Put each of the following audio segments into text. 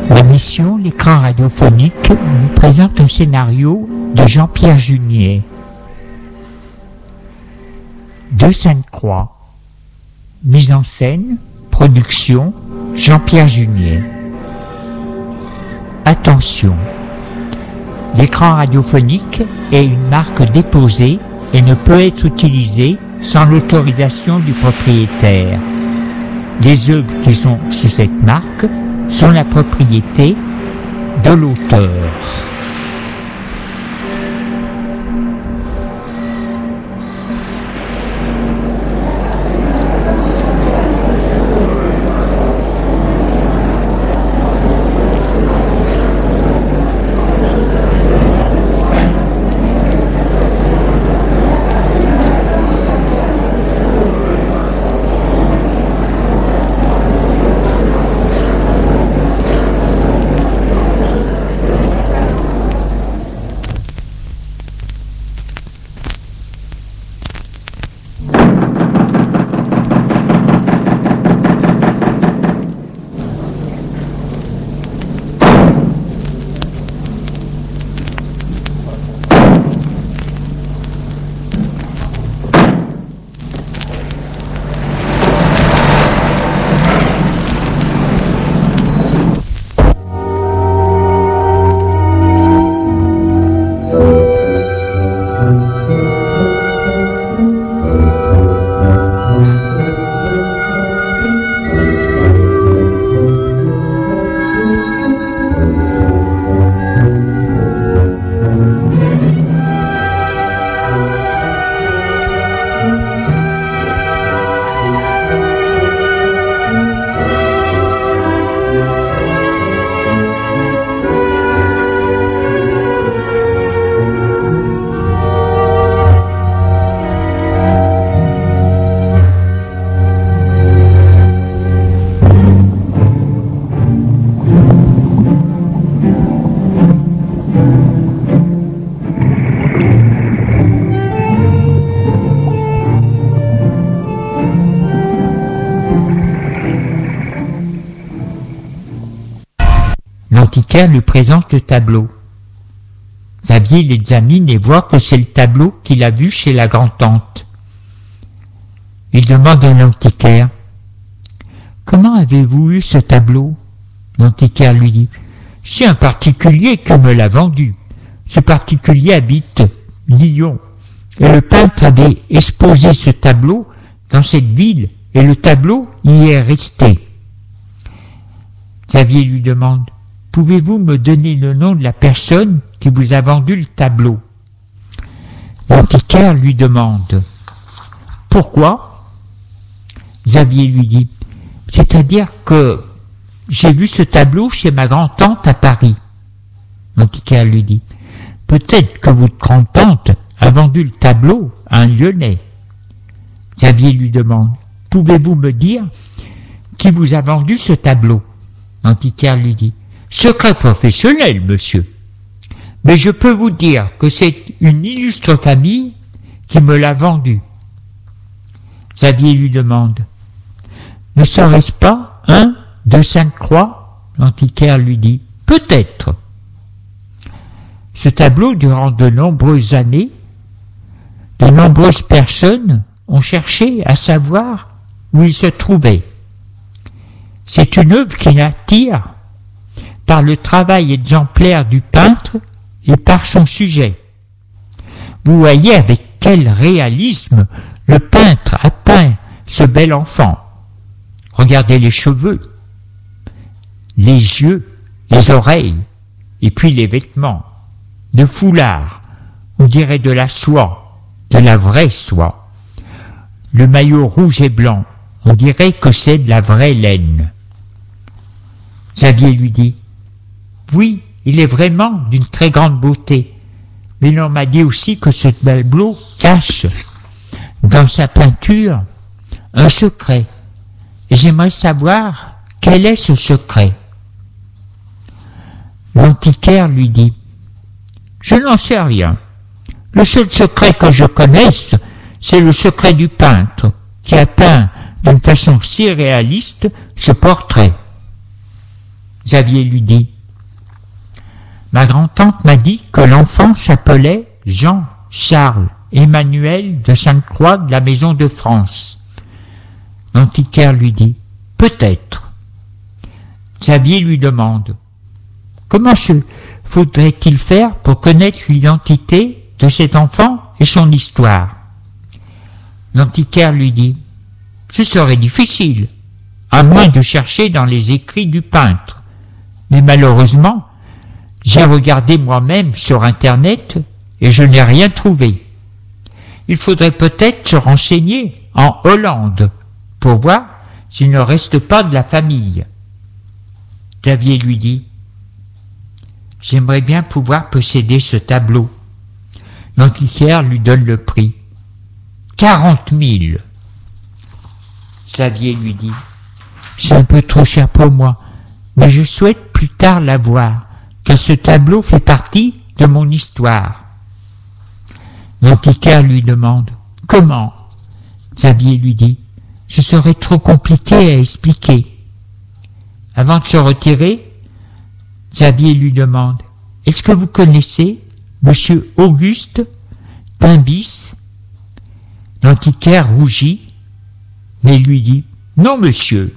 L'émission L'écran radiophonique vous présente un scénario de Jean-Pierre Junier. Deux Sainte-Croix. Mise en scène, production, Jean-Pierre Junier. Attention, l'écran radiophonique est une marque déposée et ne peut être utilisé sans l'autorisation du propriétaire. Les œuvres qui sont sous cette marque sont la propriété de l'auteur. L'antiquaire lui présente le tableau. Xavier l'examine et voit que c'est le tableau qu'il a vu chez la grand-tante. Il demande à l'antiquaire « Comment avez-vous eu ce tableau ?» L'antiquaire lui dit « C'est un particulier qui me l'a vendu. Ce particulier habite Lyon. Et le peintre avait exposé ce tableau dans cette ville et le tableau y est resté. » Xavier lui demande « Pouvez-vous me donner le nom de la personne qui vous a vendu le tableau ?» L'antiquaire lui demande « Pourquoi ?» Xavier lui dit « C'est-à-dire que j'ai vu ce tableau chez ma grand-tante à Paris. » L'antiquaire lui dit « Peut-être que votre grand-tante a vendu le tableau à un Lyonnais. » Xavier lui demande « Pouvez-vous me dire qui vous a vendu ce tableau ?» L'antiquaire lui dit « Secret professionnel, monsieur. Mais je peux vous dire que c'est une illustre famille qui me l'a vendu. » Xavier lui demande « Ne serait-ce pas un de Sainte-Croix ?» L'antiquaire lui dit « Peut-être. » Ce tableau, durant de nombreuses années, de nombreuses personnes ont cherché à savoir où il se trouvait. C'est une œuvre qui attire par le travail exemplaire du peintre et par son sujet. Vous voyez avec quel réalisme le peintre a peint ce bel enfant. Regardez les cheveux, les yeux, les oreilles, et puis les vêtements, le foulard, on dirait de la soie, de la vraie soie. Le maillot rouge et blanc, on dirait que c'est de la vraie laine. Xavier lui dit « Oui, il est vraiment d'une très grande beauté, mais l'on m'a dit aussi que ce tableau cache dans sa peinture un secret, et j'aimerais savoir quel est ce secret. » L'antiquaire lui dit « Je n'en sais rien. Le seul secret que je connaisse, c'est le secret du peintre qui a peint d'une façon si réaliste ce portrait. » Xavier lui dit: ma grand-tante m'a dit que l'enfant s'appelait Jean-Charles Emmanuel de Sainte-Croix de la Maison de France. L'antiquaire lui dit: peut-être. Xavier lui demande: comment faudrait-il faire pour connaître l'identité de cet enfant et son histoire? L'antiquaire lui dit: ce serait difficile, à moins de chercher dans les écrits du peintre. Mais malheureusement, j'ai regardé moi-même sur Internet et je n'ai rien trouvé. Il faudrait peut-être se renseigner en Hollande pour voir s'il ne reste pas de la famille. Xavier lui dit: j'aimerais bien pouvoir posséder ce tableau. L'antiquaire lui donne le prix. 40 000. Xavier lui dit: c'est un peu trop cher pour moi, mais je souhaite plus tard l'avoir, car ce tableau fait partie de mon histoire. L'antiquaire lui demande: comment? Xavier lui dit: ce serait trop compliqué à expliquer. Avant de se retirer, Xavier lui demande: est-ce que vous connaissez Monsieur Auguste Timbis? L'antiquaire rougit, mais lui dit: non, monsieur.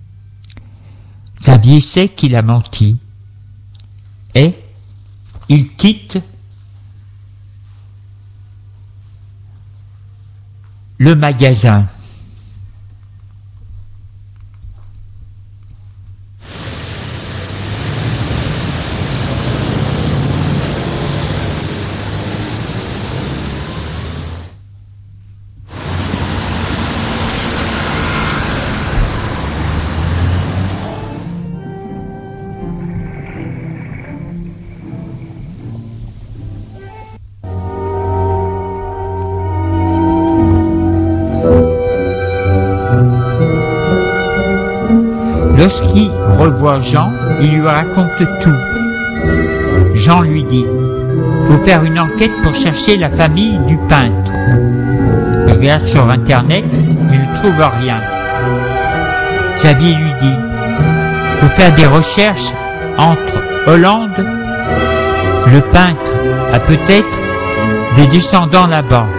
Xavier sait qu'il a menti, et il quitte le magasin. Lorsqu'il revoit Jean, il lui raconte tout. Jean lui dit: faut faire une enquête pour chercher la famille du peintre. Il regarde sur Internet, il ne trouve rien. Xavier lui dit: faut faire des recherches entre Hollande. Le peintre a peut-être des descendants là-bas.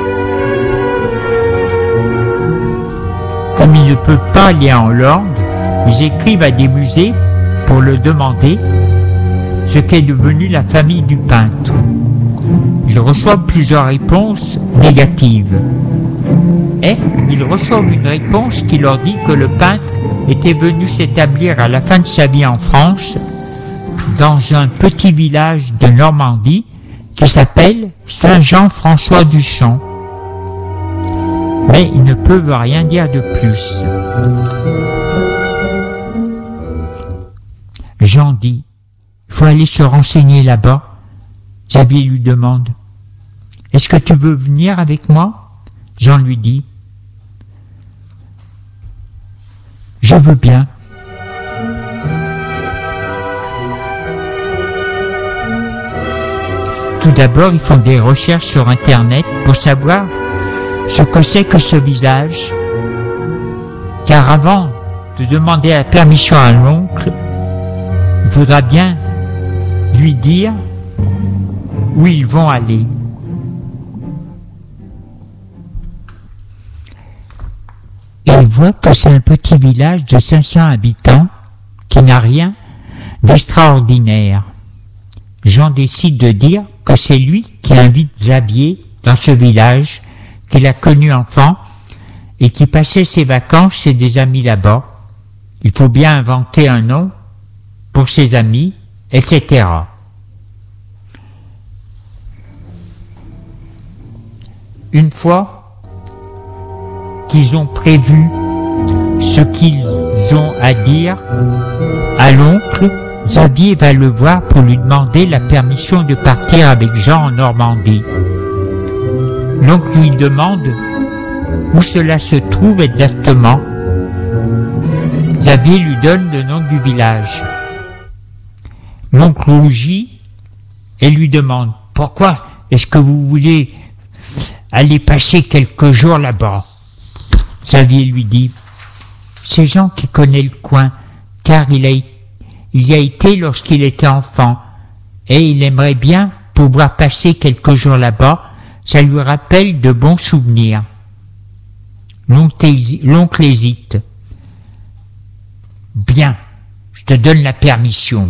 Comme il ne peut pas aller en Hollande, ils écrivent à des musées pour le demander ce qu'est devenu la famille du peintre. Ils reçoivent plusieurs réponses négatives. Et ils reçoivent une réponse qui leur dit que le peintre était venu s'établir à la fin de sa vie en France, dans un petit village de Normandie qui s'appelle Saint-Jean-François-du-Champ. Mais ils ne peuvent rien dire de plus. Jean dit: il faut aller se renseigner là-bas. Xavier lui demande: est-ce que tu veux venir avec moi? Jean lui dit: je veux bien. Tout d'abord, ils font des recherches sur Internet pour savoir ce que c'est que ce visage, car avant de demander la permission à l'oncle, il faudra bien lui dire où ils vont aller. Et il voit que c'est un petit village de 500 habitants qui n'a rien d'extraordinaire. Jean décide de dire que c'est lui qui invite Xavier dans ce village qu'il a connu enfant et qui passait ses vacances chez des amis là-bas. Il faut bien inventer un nom pour ses amis, etc. Une fois qu'ils ont prévu ce qu'ils ont à dire à l'oncle, Xavier va le voir pour lui demander la permission de partir avec Jean en Normandie. L'oncle lui demande où cela se trouve exactement. Xavier lui donne le nom du village. L'oncle rougit et lui demande: pourquoi est-ce que vous voulez aller passer quelques jours là-bas? Xavier lui dit: c'est Jean qui connaît le coin, car il il y a été lorsqu'il était enfant, et il aimerait bien pouvoir passer quelques jours là-bas, ça lui rappelle de bons souvenirs. L'oncle hésite. Bien, je te donne la permission.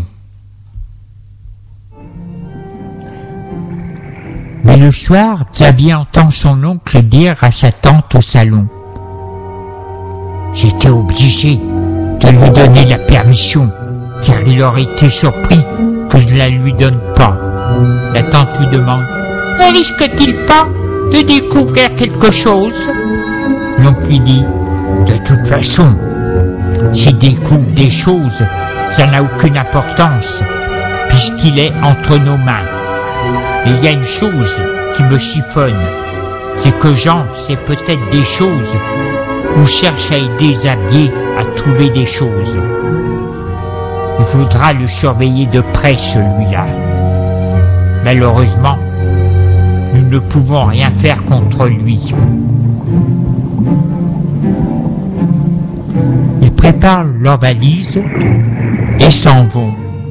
Mais le soir, Xavier entend son oncle dire à sa tante au salon. J'étais obligé de lui donner la permission, car il aurait été surpris que je ne la lui donne pas. La tante lui demande, ne risque-t-il pas de découvrir quelque chose? L'oncle lui dit, de toute façon, s'il découvre des choses, ça n'a aucune importance, puisqu'il est entre nos mains. Mais il y a une chose qui me chiffonne, c'est que Jean sait peut-être des choses ou cherche à aider Xavier à trouver des choses. Il faudra le surveiller de près, celui-là. Malheureusement, nous ne pouvons rien faire contre lui. Ils préparent leurs valises et s'en vont.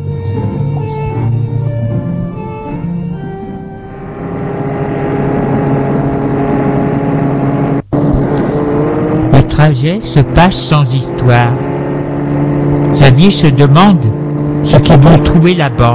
Le trajet se passe sans histoire. Xavier se demande ce qu'ils vont trouver là-bas.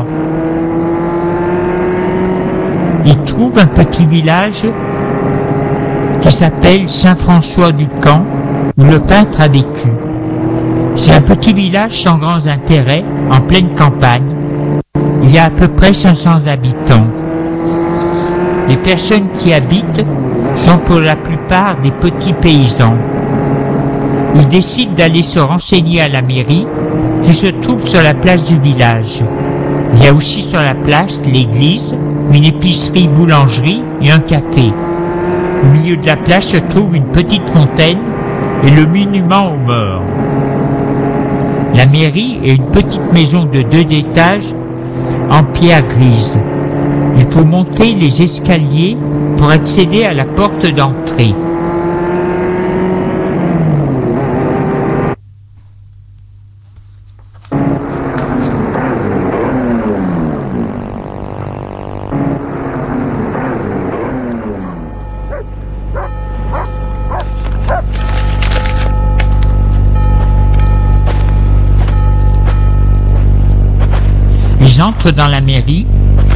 Il trouve un petit village qui s'appelle Saint-François-du-Camp, où le peintre a vécu. C'est un petit village sans grands intérêts, en pleine campagne. Il y a à peu près 500 habitants. Les personnes qui habitent sont pour la plupart des petits paysans. Ils décident d'aller se renseigner à la mairie qui se trouve sur la place du village. Il y a aussi sur la place l'église, une épicerie, boulangerie et un café. Au milieu de la place se trouve une petite fontaine et le monument aux morts. La mairie est une petite maison de 2 étages en pierre grise. Il faut monter les escaliers pour accéder à la porte d'entrée. Ils entrent dans la mairie.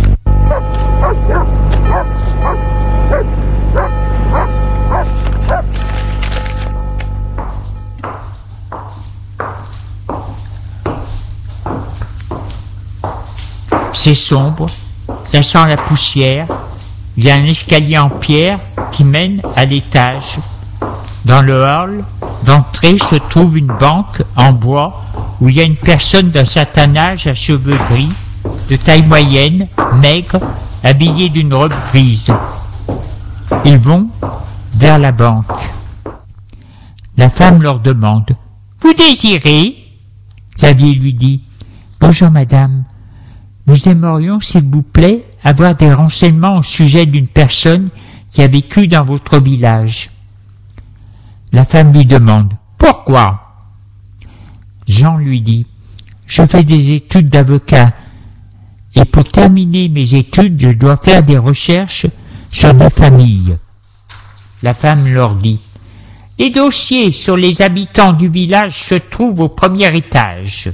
C'est sombre, ça sent la poussière. Il y a un escalier en pierre qui mène à l'étage. Dans le hall d'entrée se trouve une banque en bois où il y a une personne d'un certain âge à cheveux gris, de taille moyenne, maigre, habillée d'une robe grise. Ils vont vers la banque. La femme leur demande « Vous désirez ?» Xavier lui dit « Bonjour madame, nous aimerions s'il vous plaît avoir des renseignements au sujet d'une personne qui a vécu dans votre village. » La femme lui demande « Pourquoi ?» Jean lui dit « Je fais des études d'avocat et pour terminer mes études, je dois faire des recherches sur des familles. » La femme leur dit « Les dossiers sur les habitants du village se trouvent au premier étage.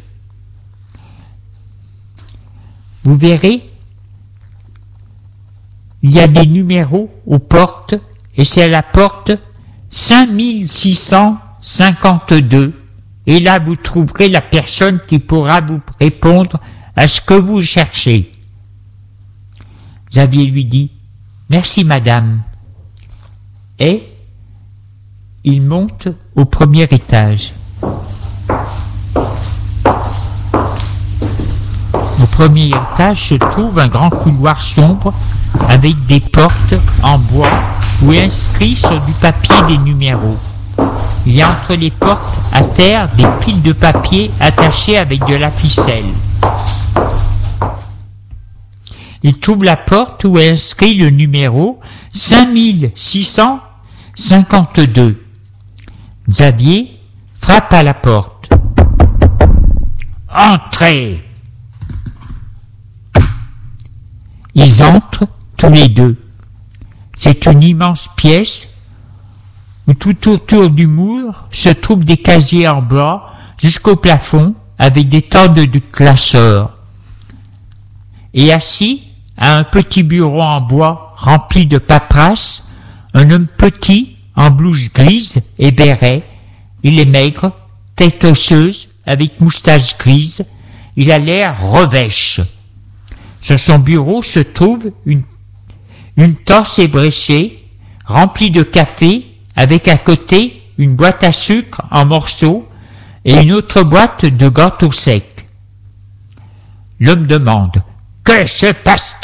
Vous verrez, il y a des numéros aux portes et c'est à la porte 5652 et là vous trouverez la personne qui pourra vous répondre à ce que vous cherchez. » Xavier lui dit « Merci madame. » Et il monte au premier étage. Au premier étage se trouve un grand couloir sombre avec des portes en bois où est inscrit sur du papier des numéros. Il y a entre les portes à terre des piles de papier attachées avec de la ficelle. Il trouve la porte où est inscrit le numéro 5652. Xavier frappe à la porte. « entrez. Ils entrent tous les deux. C'est une immense pièce où tout autour du mur se trouvent des casiers en bois jusqu'au plafond avec des tonnes de classeurs. Et assis à un petit bureau en bois rempli de paperasses, un homme petit en blouse grise et béret. Il est maigre, tête osseuse, avec moustache grise. Il a l'air revêche. Sur son bureau se trouve une tasse ébréchée, remplie de café, avec à côté une boîte à sucre en morceaux et une autre boîte de gâteaux secs. L'homme demande « Que se passe-t-il »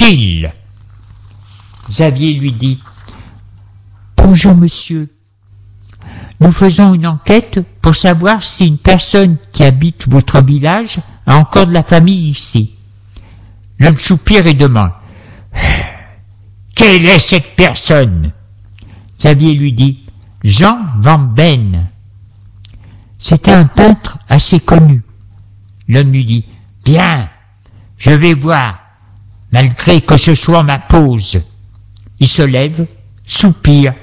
Xavier lui dit « Bonjour monsieur, nous faisons une enquête pour savoir si une personne qui habite votre village a encore de la famille ici. » L'homme soupire et demande « Quelle est cette personne ?» Xavier lui dit « Jean Van Ben. » C'était un peintre assez connu. L'homme lui dit « Bien, je vais voir, malgré que ce soit ma pause. » Il se lève, soupire,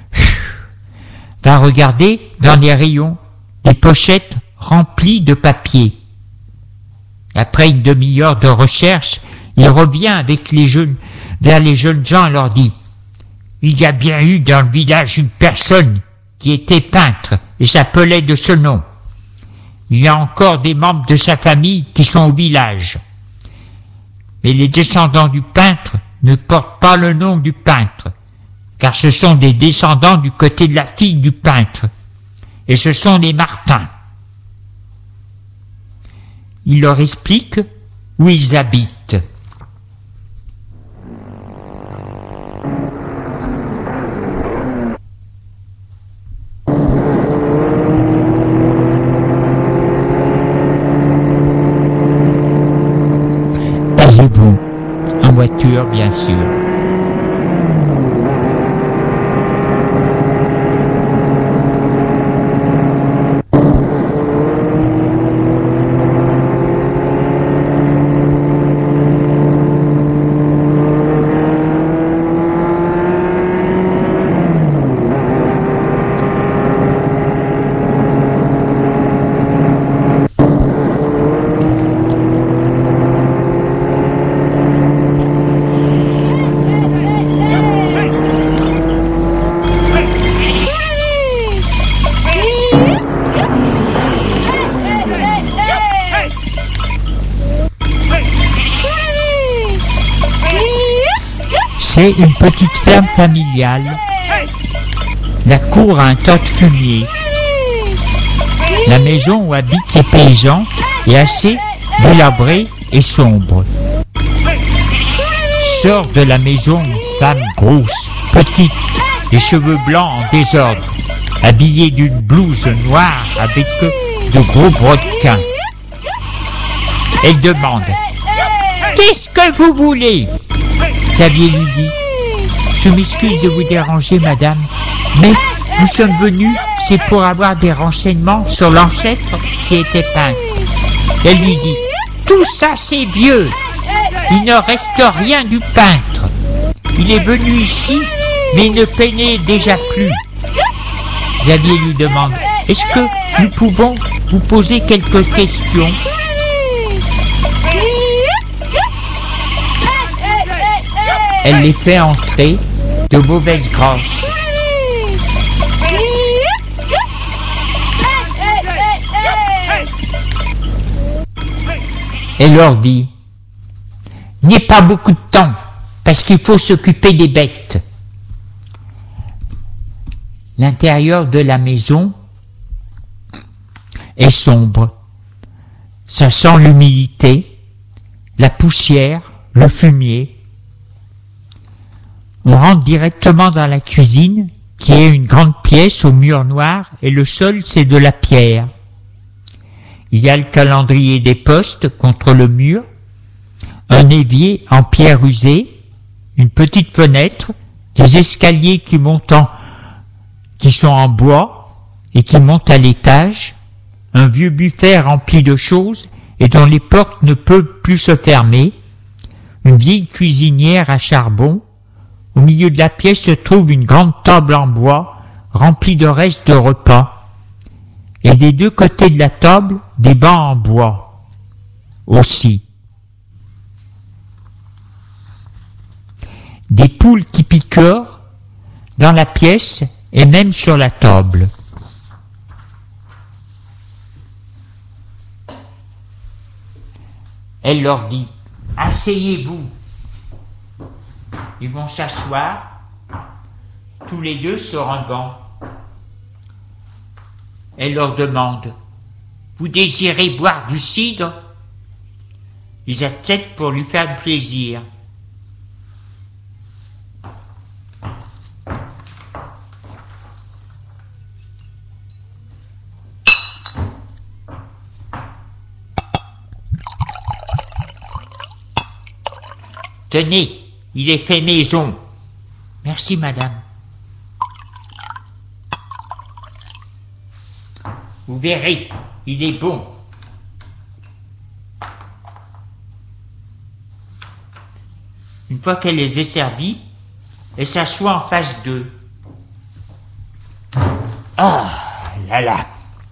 va regarder dans les rayons des pochettes remplies de papier. Après une demi-heure de recherche, il revient vers les jeunes gens et leur dit « Il y a bien eu dans le village une personne qui était peintre et s'appelait de ce nom. Il y a encore des membres de sa famille qui sont au village. Mais les descendants du peintre ne portent pas le nom du peintre, car ce sont des descendants du côté de la fille du peintre, et ce sont les Martins. » Il leur explique où ils habitent. Passez-vous, en voiture bien sûr. C'est une petite ferme familiale. La cour a un tas de fumier. La maison où habitent les paysans est assez délabrée et sombre. Sort de la maison une femme grosse, petite, les cheveux blancs en désordre, habillée d'une blouse noire avec de gros brodequins. Elle demande « Qu'est-ce que vous voulez ?» Xavier lui dit « Je m'excuse de vous déranger, madame, mais nous sommes venus, c'est pour avoir des renseignements sur l'ancêtre qui était peintre. » Elle lui dit « Tout ça c'est vieux, il ne reste rien du peintre. Il est venu ici, mais il ne peignait déjà plus. » Xavier lui demande « Est-ce que nous pouvons vous poser quelques questions ?» Elle les fait entrer de mauvaise grâce. Elle leur dit « N'ayez pas beaucoup de temps, parce qu'il faut s'occuper des bêtes. » L'intérieur de la maison est sombre. Ça sent l'humidité, la poussière, le fumier. On rentre directement dans la cuisine, qui est une grande pièce au mur noir, et le sol c'est de la pierre. Il y a le calendrier des postes contre le mur, un évier en pierre usée, une petite fenêtre, des escaliers qui sont en bois et qui montent à l'étage, un vieux buffet rempli de choses et dont les portes ne peuvent plus se fermer, une vieille cuisinière à charbon. Au milieu de la pièce se trouve une grande table en bois remplie de restes de repas, et des deux côtés de la table des bancs en bois aussi. Des poules qui picorent dans la pièce et même sur la table. Elle leur dit « Asseyez-vous ». Ils vont s'asseoir, tous les deux sur un banc. Elle leur demande « Vous désirez boire du cidre ?» Ils acceptent pour lui faire plaisir. Tenez, il est fait maison. Merci, madame. Vous verrez, il est bon. Une fois qu'elle les a servis, elle s'assoit en face d'eux. Ah là là.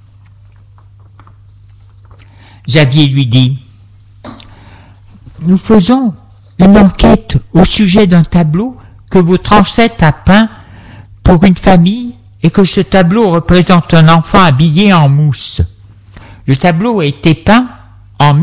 Xavier lui dit « Nous faisons une enquête au sujet d'un tableau que votre ancêtre a peint pour une famille et que ce tableau représente un enfant habillé en mousse. Le tableau a été peint en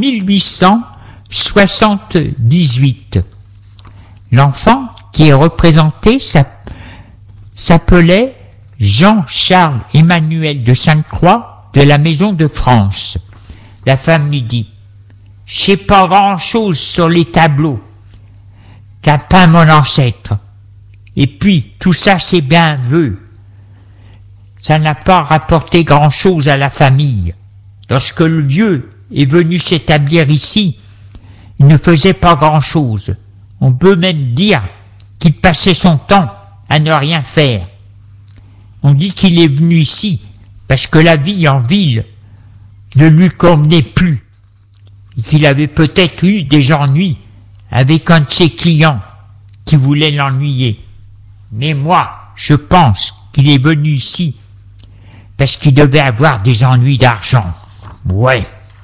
1878. L'enfant qui est représenté s'appelait Jean-Charles Emmanuel de Sainte-Croix de la Maison de France. La femme lui dit « Je sais pas grand-chose sur les tableaux qu'a peint mon ancêtre. Et puis, tout ça, c'est bien vœu. Ça n'a pas rapporté grand-chose à la famille. Lorsque le vieux est venu s'établir ici, il ne faisait pas grand-chose. On peut même dire qu'il passait son temps à ne rien faire. On dit qu'il est venu ici parce que la vie en ville ne lui convenait plus, et qu'il avait peut-être eu des ennuis avec un de ses clients qui voulait l'ennuyer. Mais moi, je pense qu'il est venu ici parce qu'il devait avoir des ennuis d'argent. Ouais.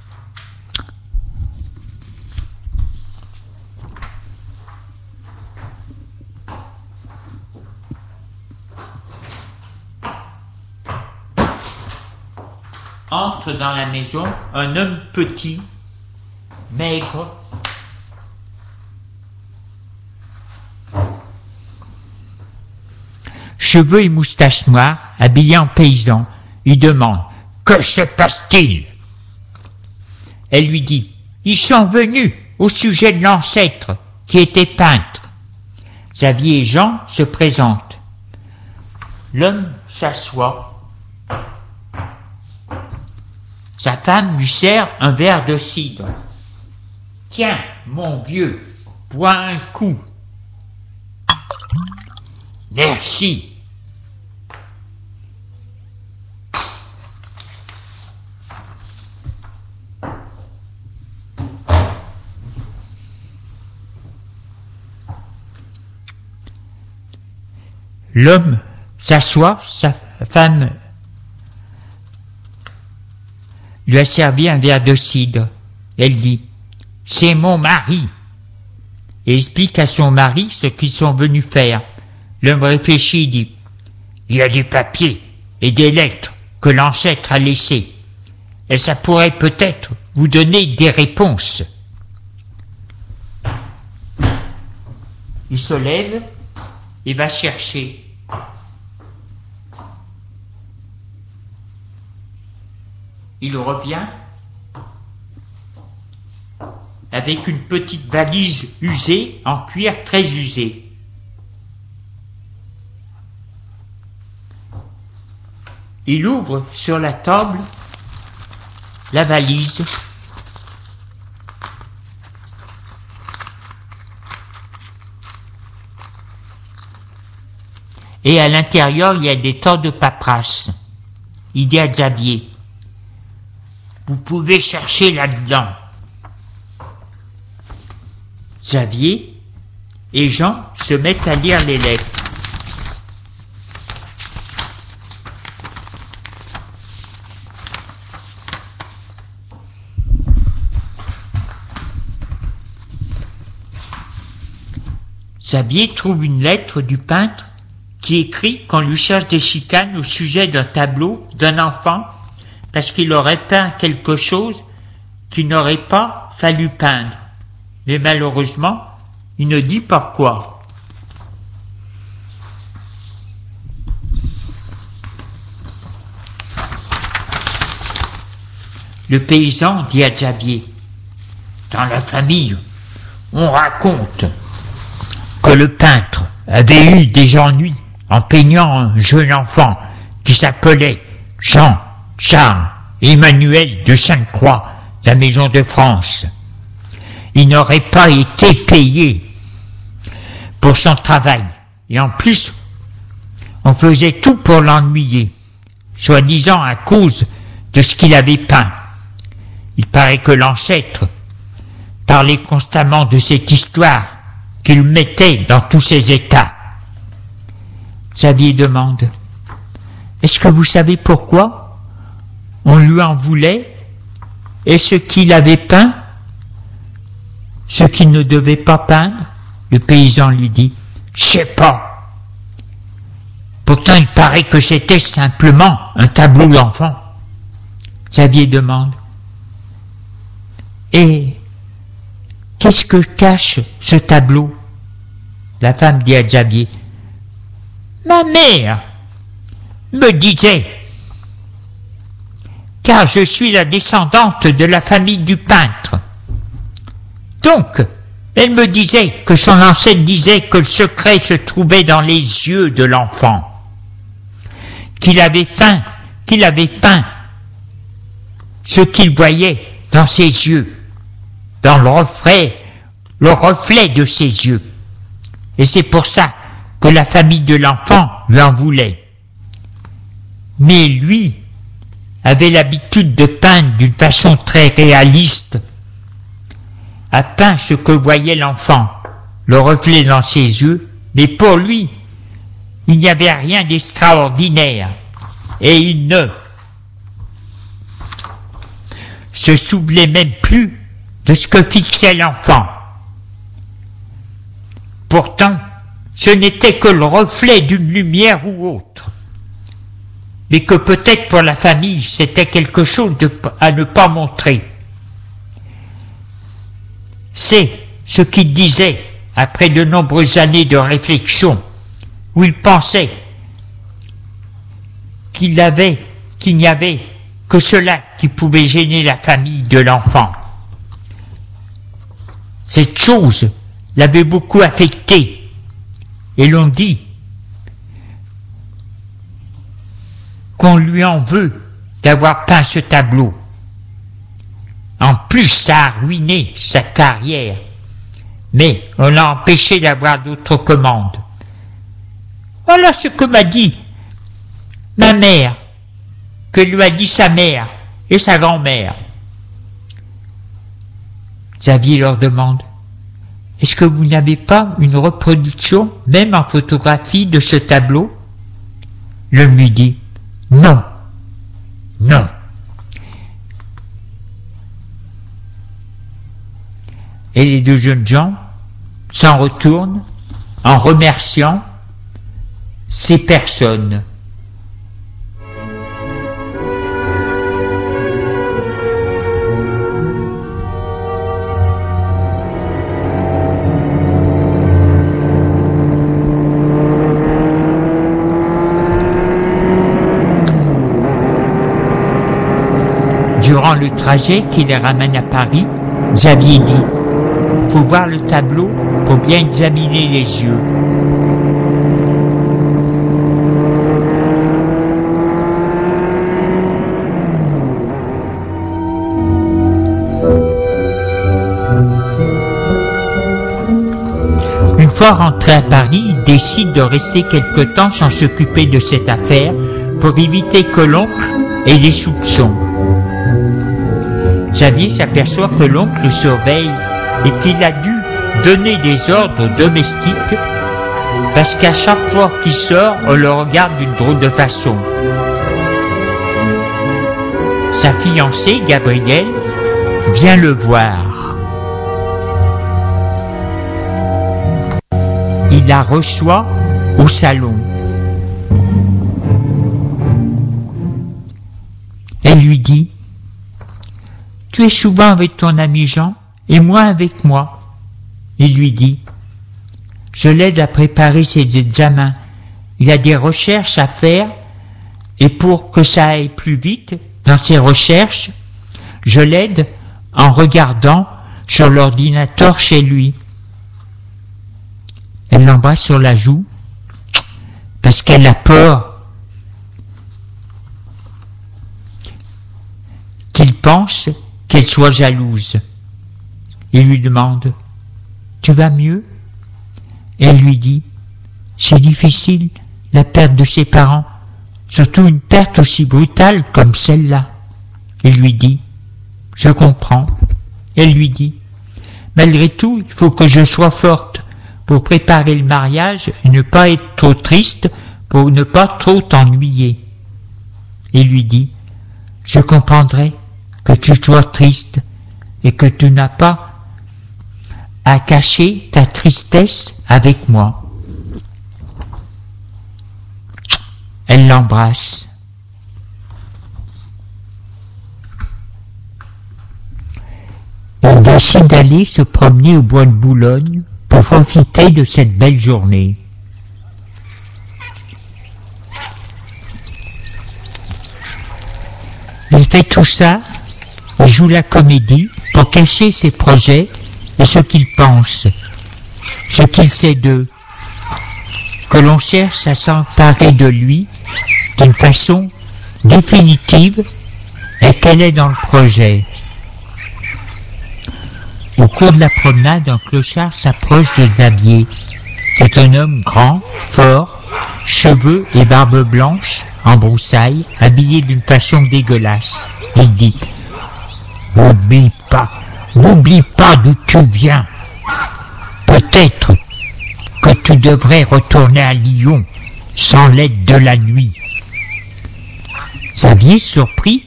Entre dans la maison un homme petit, maigre, cheveux et moustaches noires, habillé en paysan. Il demande « Que se passe-t-il » Elle lui dit « Ils sont venus au sujet de l'ancêtre qui était peintre. » Xavier et Jean se présentent. L'homme s'assoit. Sa femme lui sert un verre de cidre. « Tiens, mon vieux, bois un coup. »« Merci. » L'homme s'assoit, sa femme lui a servi un verre de cidre. Elle dit « C'est mon mari » et explique à son mari ce qu'ils sont venus faire. L'homme réfléchit et dit « Il y a des papiers et des lettres que l'ancêtre a laissées, et ça pourrait peut-être vous donner des réponses. » Il se lève et va chercher. Il revient avec une petite valise usée, en cuir très usé. Il ouvre sur la table la valise. Et à l'intérieur, il y a des tas de paperasses. Il dit à Xavier « Vous pouvez chercher là-dedans. Xavier et Jean se mettent à lire les lettres. Xavier trouve une lettre du peintre qui écrit qu'on lui cherche des chicanes au sujet d'un tableau d'un enfant parce qu'il aurait peint quelque chose qu'il n'aurait pas fallu peindre. Mais malheureusement, il ne dit pas quoi. Le paysan dit à Xavier, « Dans la famille, on raconte que le peintre avait eu des ennuis en peignant un jeune enfant qui s'appelait Jean, Charles et Emmanuel de Sainte-Croix, la Maison de France. Il n'aurait pas été payé pour son travail. Et en plus, on faisait tout pour l'ennuyer, soi-disant à cause de ce qu'il avait peint. Il paraît que l'ancêtre parlait constamment de cette histoire qu'il mettait dans tous ses états. Xavier demande, « Est-ce que vous savez pourquoi on lui en voulait et ce qu'il avait peint, ce qu'il ne devait pas peindre ?» Le paysan lui dit, « Je sais pas. Pourtant il paraît que c'était simplement un tableau d'enfant. » Xavier demande, « Et qu'est-ce que cache ce tableau ?» La femme dit à Xavier, « Ma mère me disait, car je suis la descendante de la famille du peintre. Donc, elle me disait que son ancêtre disait que le secret se trouvait dans les yeux de l'enfant, qu'il avait peint ce qu'il voyait dans ses yeux, dans le reflet de ses yeux. Et c'est pour ça que la famille de l'enfant lui en voulait. Mais lui avait l'habitude de peindre d'une façon très réaliste, a peint ce que voyait l'enfant, le reflet dans ses yeux, mais pour lui, il n'y avait rien d'extraordinaire, et il ne se souvenait même plus de ce que fixait l'enfant. Pourtant, ce n'était que le reflet d'une lumière ou autre, mais que peut-être pour la famille, c'était quelque chose à ne pas montrer. C'est ce qu'il disait après de nombreuses années de réflexion, où il pensait qu'il n'y avait que cela qui pouvait gêner la famille de l'enfant. Cette chose l'avait beaucoup affecté, et l'on dit qu'on lui en veut d'avoir peint ce tableau. En plus, ça a ruiné sa carrière, mais on l'a empêché d'avoir d'autres commandes. Voilà ce que m'a dit ma mère, que lui a dit sa mère et sa grand-mère. Xavier leur demande, « Est-ce que vous n'avez pas une reproduction, même en photographie, de ce tableau ?» L'homme lui dit, « Non, non. » Et les deux jeunes gens s'en retournent en remerciant ces personnes. Durant le trajet qui les ramène à Paris, Xavier dit, « Faut voir le tableau pour bien examiner les yeux. » Une fois rentré à Paris, il décide de rester quelque temps sans s'occuper de cette affaire pour éviter que l'oncle ait des soupçons. Xavier s'aperçoit que l'oncle le surveille et qu'il a dû donner des ordres aux domestiques parce qu'à chaque fois qu'il sort, on le regarde d'une drôle de façon. Sa fiancée, Gabrielle, vient le voir. Il la reçoit au salon. Elle lui dit « Tu es souvent avec ton ami Jean et moi avec moi. » Il lui dit « Je l'aide à préparer ses examens. Il a des recherches à faire et pour que ça aille plus vite dans ses recherches, je l'aide en regardant sur l'ordinateur chez lui. » Elle l'embrasse sur la joue parce qu'elle a peur qu'il pense qu'elle soit jalouse. Il lui demande « Tu vas mieux ?» Elle lui dit « C'est difficile, la perte de ses parents, surtout une perte aussi brutale comme celle-là. » Il lui dit « Je comprends. » Elle lui dit « Malgré tout, il faut que je sois forte pour préparer le mariage et ne pas être trop triste pour ne pas trop t'ennuyer. » Il lui dit « Je comprendrai que tu sois triste et que tu n'as pas à cacher ta tristesse avec moi. » Elle l'embrasse. Elle décide d'aller se promener au bois de Boulogne pour profiter de cette belle journée. Il fait tout ça, il joue la comédie pour cacher ses projets et ce qu'il pense, ce qu'il sait d'eux, que l'on cherche à s'emparer de lui d'une façon définitive et qu'elle est dans le projet. Au cours de la promenade, un clochard s'approche de Xavier. C'est un homme grand, fort, cheveux et barbe blanche, en broussailles, habillé d'une façon dégueulasse. Il dit « N'oublie pas d'où tu viens. Peut-être que tu devrais retourner à Lyon sans l'aide de la nuit. » Xavier, surpris,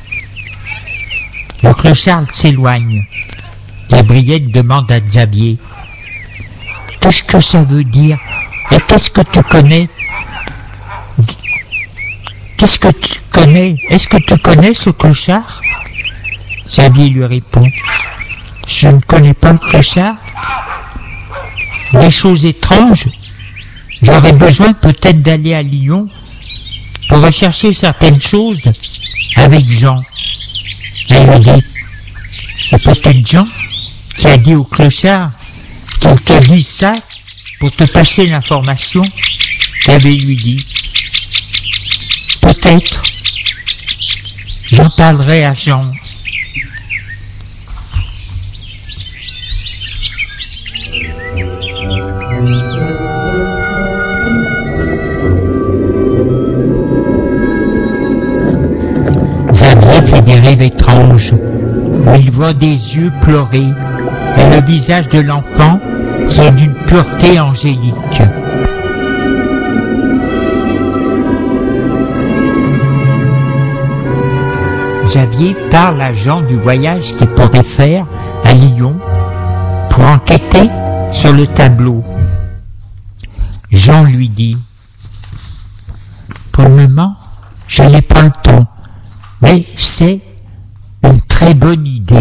le clochard s'éloigne. Gabrielle demande à Xavier « Qu'est-ce que ça veut dire? Et qu'est-ce que tu connais? Qu'est-ce que tu connais? Est-ce que tu connais ce clochard ?» Xavier lui répond « Je ne connais pas le clochard. Des choses étranges. J'aurais besoin peut-être d'aller à Lyon pour rechercher certaines choses avec Jean. » Elle lui dit « C'est peut-être Jean qui a dit au clochard qu'il te dise ça pour te passer l'information qu'avait lui dit. Peut-être. J'en parlerai à Jean. » Xavier fait des rêves étranges où il voit des yeux pleurer et le visage de l'enfant qui est d'une pureté angélique. Xavier parle à Jean du voyage qu'il pourrait faire à Lyon pour enquêter sur le tableau. Jean lui dit « Pour le moment, je n'ai pas le temps, mais c'est une très bonne idée. »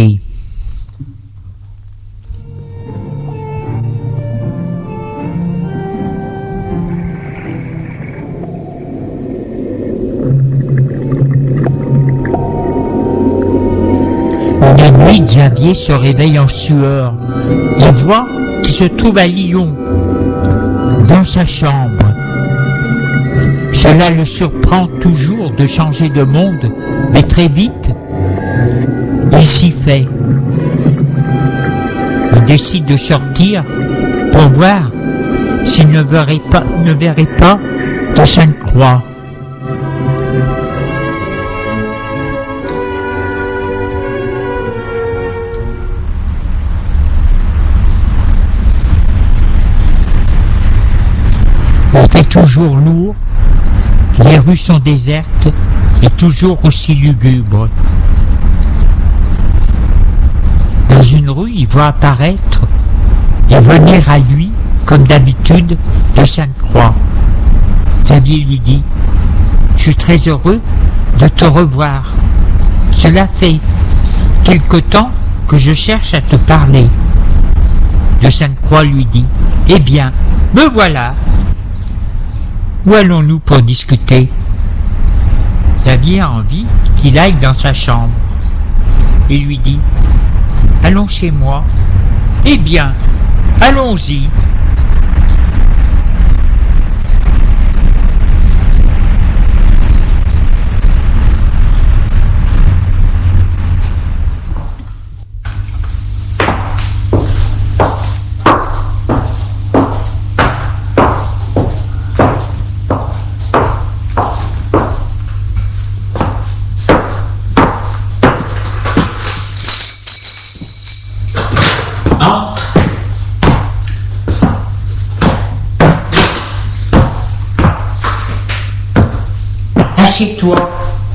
Une nuit, Xavier se réveille en sueur. Il voit qu'il se trouve à Lyon, dans sa chambre. Cela le surprend toujours de changer de monde, mais très vite, il s'y fait. Il décide de sortir pour voir s'il ne verrait pas de Sainte-Croix. fait toujours lourd, les rues sont désertes et toujours aussi lugubres. Dans une rue, il voit apparaître et venir à lui, comme d'habitude, de Sainte-Croix. Xavier lui dit « Je suis très heureux de te revoir. Cela fait quelque temps que je cherche à te parler. » De Sainte-Croix lui dit « Eh bien, me voilà. Où allons-nous pour discuter ?» Xavier a envie qu'il aille dans sa chambre et lui dit « Allons chez moi. » Eh bien, allons-y. Assieds-toi.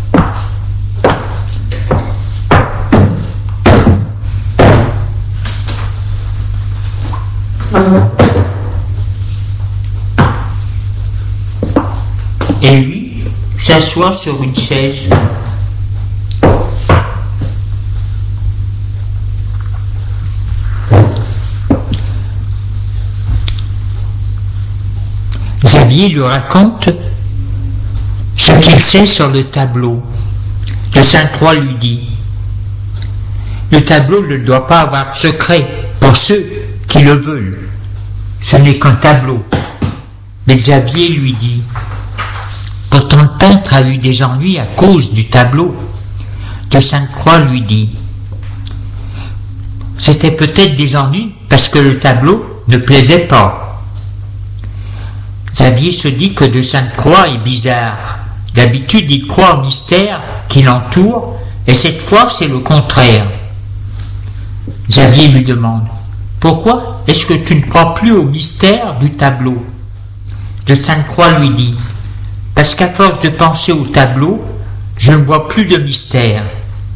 Et lui s'assoit sur une chaise. Xavier lui raconte ce qu'il sait sur le tableau. Le Sainte-Croix lui dit « Le tableau ne doit pas avoir de secret pour ceux qui le veulent. Ce n'est qu'un tableau. » Mais Xavier lui dit « Pourtant le peintre a eu des ennuis à cause du tableau. » Le Sainte-Croix lui dit « C'était peut-être des ennuis parce que le tableau ne plaisait pas. » Xavier se dit que de Sainte-Croix est bizarre. D'habitude, il croit au mystère qui l'entoure, et cette fois, c'est le contraire. Xavier lui demande « Pourquoi est-ce que tu ne crois plus au mystère du tableau ?» De Sainte-Croix lui dit « Parce qu'à force de penser au tableau, je ne vois plus de mystère.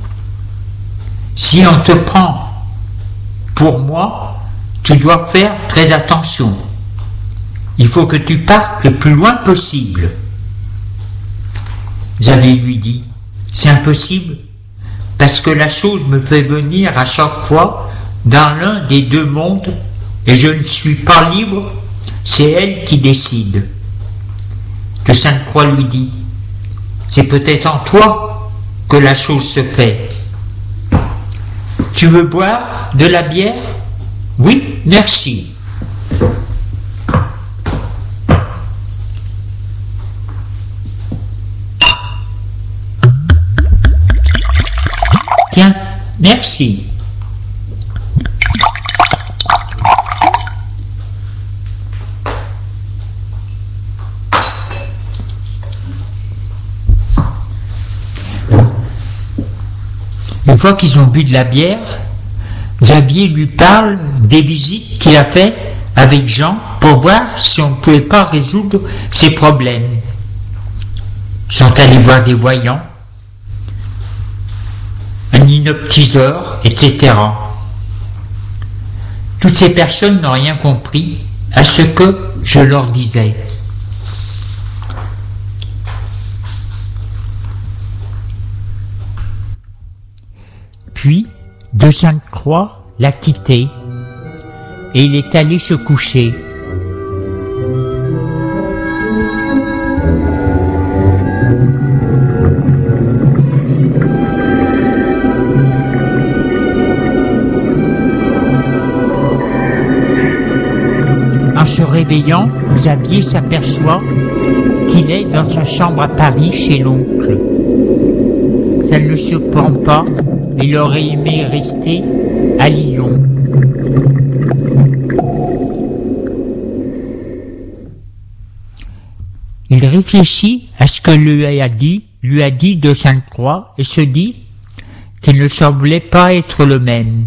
Si on te prend pour moi, tu dois faire très attention. Il faut que tu partes le plus loin possible. » Xavier lui dit « C'est impossible, parce que la chose me fait venir à chaque fois dans l'un des deux mondes et je ne suis pas libre, c'est elle qui décide. » Que Sainte-Croix lui dit « C'est peut-être en toi que la chose se fait. Tu veux boire de la bière ? Oui, merci. » Tiens, merci. Une fois qu'ils ont bu de la bière, Xavier lui parle des visites qu'il a faites avec Jean pour voir si on ne pouvait pas résoudre ses problèmes. Ils sont allés voir des voyants, un hypnotiseur, etc. Toutes ces personnes n'ont rien compris à ce que je leur disais. Puis, de Sainte-Croix l'a quitté et il est allé se coucher. En se réveillant, Xavier s'aperçoit qu'il est dans sa chambre à Paris chez l'oncle. Ça ne le surprend pas, il aurait aimé rester à Lyon. Il réfléchit à ce que lui a dit de Sainte-Croix et se dit qu'il ne semblait pas être le même.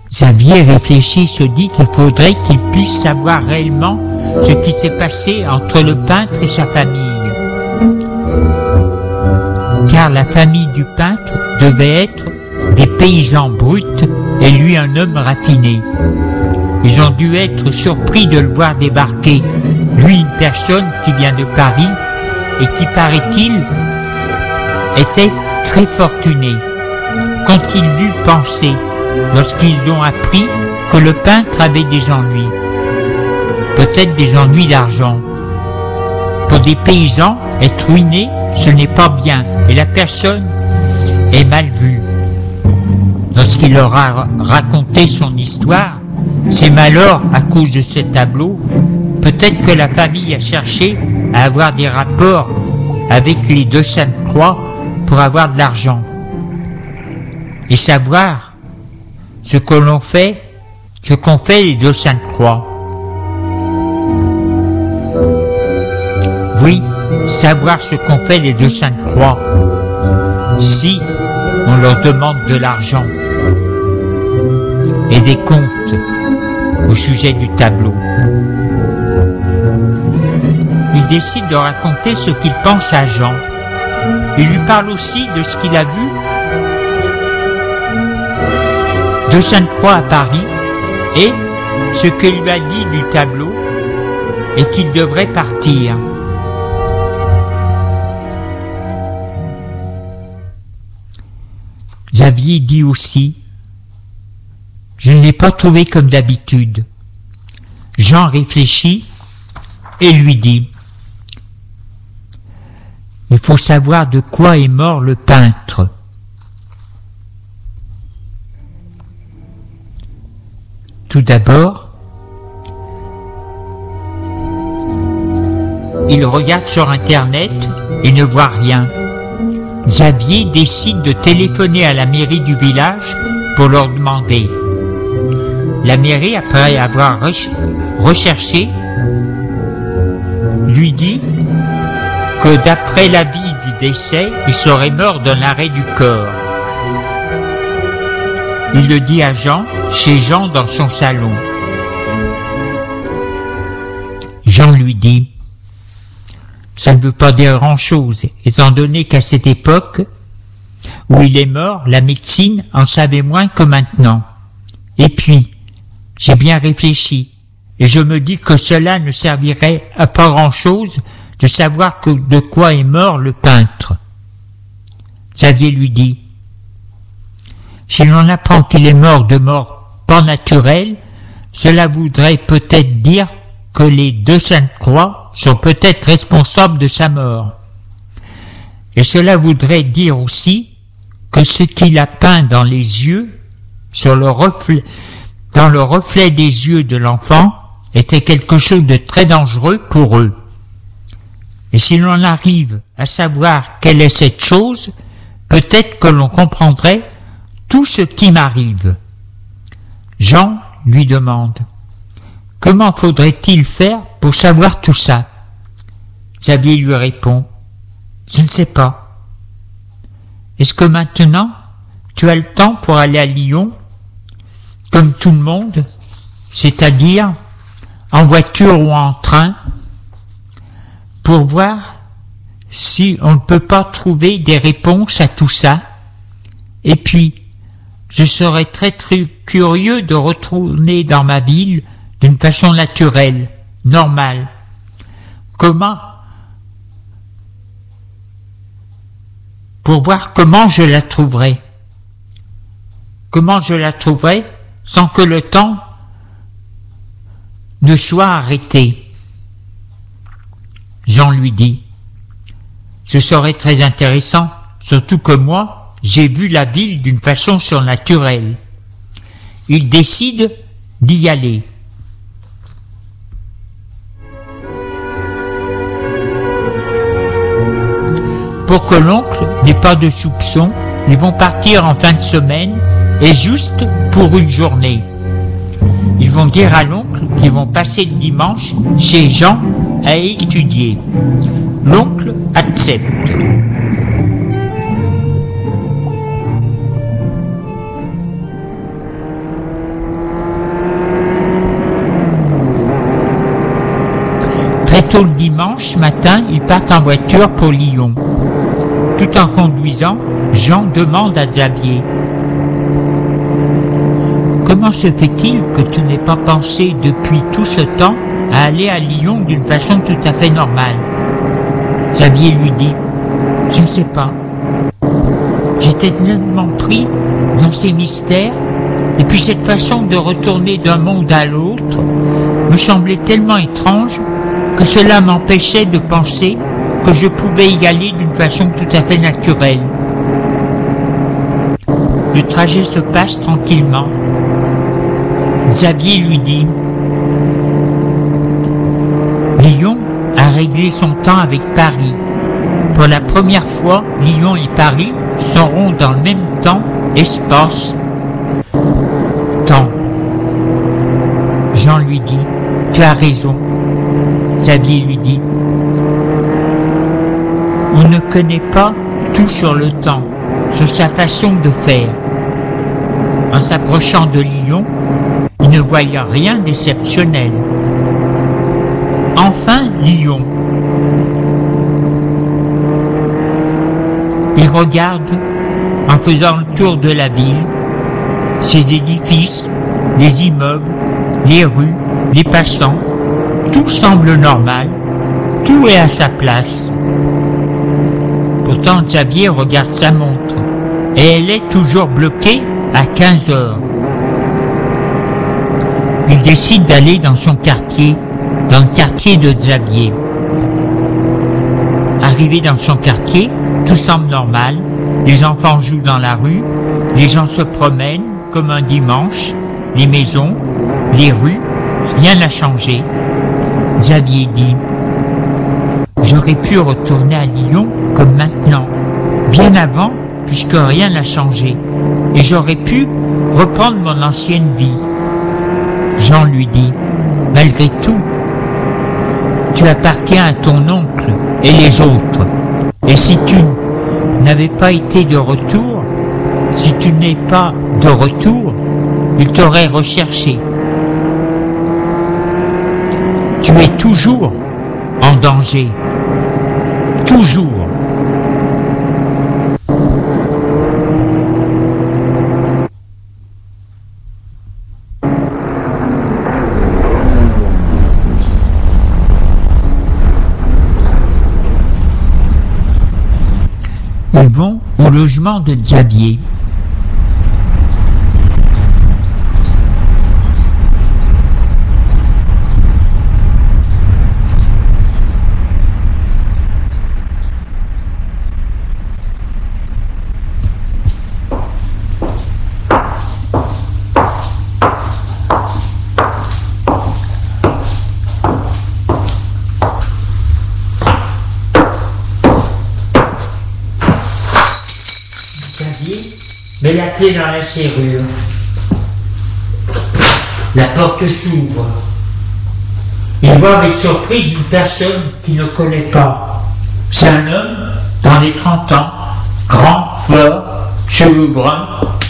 Xavier réfléchit, se dit qu'il faudrait qu'il puisse savoir réellement ce qui s'est passé entre le peintre et sa famille. Car la famille du peintre devait être des paysans bruts et lui un homme raffiné. Ils ont dû être surpris de le voir débarquer, lui une personne qui vient de Paris et qui, paraît-il, était très fortuné. Qu'ont-ils dû penser lorsqu'ils ont appris que le peintre avait des ennuis? Peut-être des ennuis d'argent. Pour des paysans, être ruiné, ce n'est pas bien, et la personne est mal vue. Lorsqu'il leur a raconté son histoire, ses malheurs à cause de ce tableau, peut-être que la famille a cherché à avoir des rapports avec les deux Sainte-Croix pour avoir de l'argent et savoir ce qu'ont fait les deux Sainte-Croix. Oui, savoir ce qu'ont fait les deux Sainte-Croix si on leur demande de l'argent et des comptes au sujet du tableau. Il décide de raconter ce qu'il pense à Jean. Il lui parle aussi de ce qu'il a vu de Sainte-Croix à Paris et ce qu'il lui a dit du tableau et qu'il devrait partir. Xavier dit aussi: je ne l'ai pas trouvé comme d'habitude. Jean réfléchit et lui dit: il faut savoir de quoi est mort le peintre. Tout d'abord, il regarde sur Internet et ne voit rien. Xavier décide de téléphoner à la mairie du village pour leur demander. La mairie, après avoir recherché, lui dit que d'après l'avis du décès, il serait mort d'un arrêt du corps. Il le dit à Jean, chez Jean dans son salon. Jean lui dit: ça ne veut pas dire grand-chose, étant donné qu'à cette époque où il est mort, la médecine en savait moins que maintenant. Et puis, j'ai bien réfléchi, et je me dis que cela ne servirait à pas grand-chose de savoir de quoi est mort le peintre. Xavier lui dit: si l'on apprend qu'il est mort de mort pas naturelle, cela voudrait peut-être dire que les deux Sainte-Croix sont peut-être responsables de sa mort. Et cela voudrait dire aussi que ce qu'il a peint dans les yeux, dans le reflet des yeux de l'enfant, était quelque chose de très dangereux pour eux. Et si l'on arrive à savoir quelle est cette chose, peut-être que l'on comprendrait tout ce qui m'arrive. Jean lui demande: comment faudrait-il faire pour savoir tout ça? Xavier lui répond: je ne sais pas. Est-ce que maintenant tu as le temps pour aller à Lyon, comme tout le monde, c'est-à-dire en voiture ou en train, pour voir si on ne peut pas trouver des réponses à tout ça? Et puis, je serais très curieux de retourner dans ma ville d'une façon naturelle, normale. Pour voir comment je la trouverais. Comment je la trouverais sans que le temps ne soit arrêté. Jean lui dit: ce serait très intéressant, surtout que moi, j'ai vu la ville d'une façon surnaturelle. Il décide d'y aller. Pour que l'oncle n'ait pas de soupçons, ils vont partir en fin de semaine et juste pour une journée. Ils vont dire à l'oncle qu'ils vont passer le dimanche chez Jean à étudier. L'oncle accepte. tôt le dimanche matin, ils partent en voiture pour Lyon. Tout en conduisant, Jean demande à Xavier: comment se fait-il que tu n'aies pas pensé depuis tout ce temps à aller à Lyon d'une façon tout à fait normale? Xavier lui dit: je ne sais pas. J'étais tellement pris dans ces mystères, et puis cette façon de retourner d'un monde à l'autre me semblait tellement étrange que cela m'empêchait de penser que je pouvais y aller d'une façon tout à fait naturelle. Le trajet se passe tranquillement. Xavier lui dit: Lyon a réglé son temps avec Paris. Pour la première fois, Lyon et Paris seront dans le même temps, espace, temps. Jean lui dit: tu as raison. Xavier lui dit: on ne connaît pas tout sur le temps, sur sa façon de faire. En s'approchant de Lyon, il ne voyait rien d'exceptionnel. Enfin, Lyon. Il regarde, en faisant le tour de la ville, ses édifices, les immeubles, les rues, les passants. Tout semble normal, tout est à sa place. Pourtant, Xavier regarde sa montre, et elle est toujours bloquée à 15 heures. Il décide d'aller dans son quartier, dans le quartier de Xavier. Arrivé dans son quartier, tout semble normal, les enfants jouent dans la rue, les gens se promènent comme un dimanche, les maisons, les rues, rien n'a changé. Xavier dit: j'aurais pu retourner à Lyon comme maintenant, bien avant, puisque rien n'a changé, et j'aurais pu reprendre mon ancienne vie. Jean lui dit: malgré tout, tu appartiens à ton oncle et les autres, et si tu n'avais pas été de retour, si tu n'es pas de retour, il t'aurait recherché. Tu es toujours en danger. Toujours. Ils vont au logement de Xavier. Met la clé dans la serrure. La porte s'ouvre. Il voit avec surprise une personne qu'il ne connaît pas. C'est un homme dans les 30 ans, grand, fort, cheveux bruns.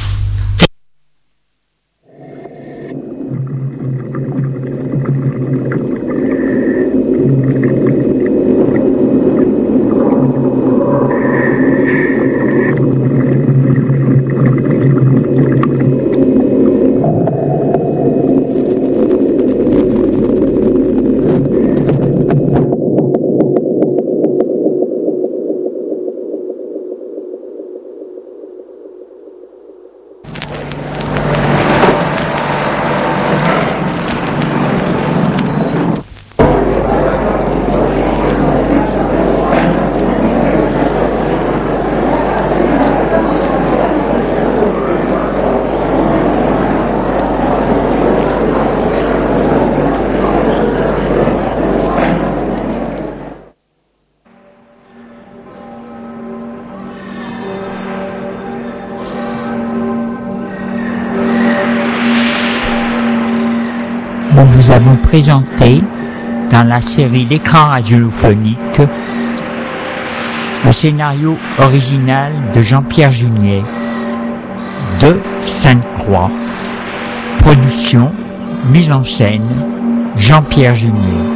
Nous vous avons présenté, dans la série L'écran radiophonique, le scénario original de Jean-Pierre Junier, de Sainte-Croix. Production, mise en scène, Jean-Pierre Junier.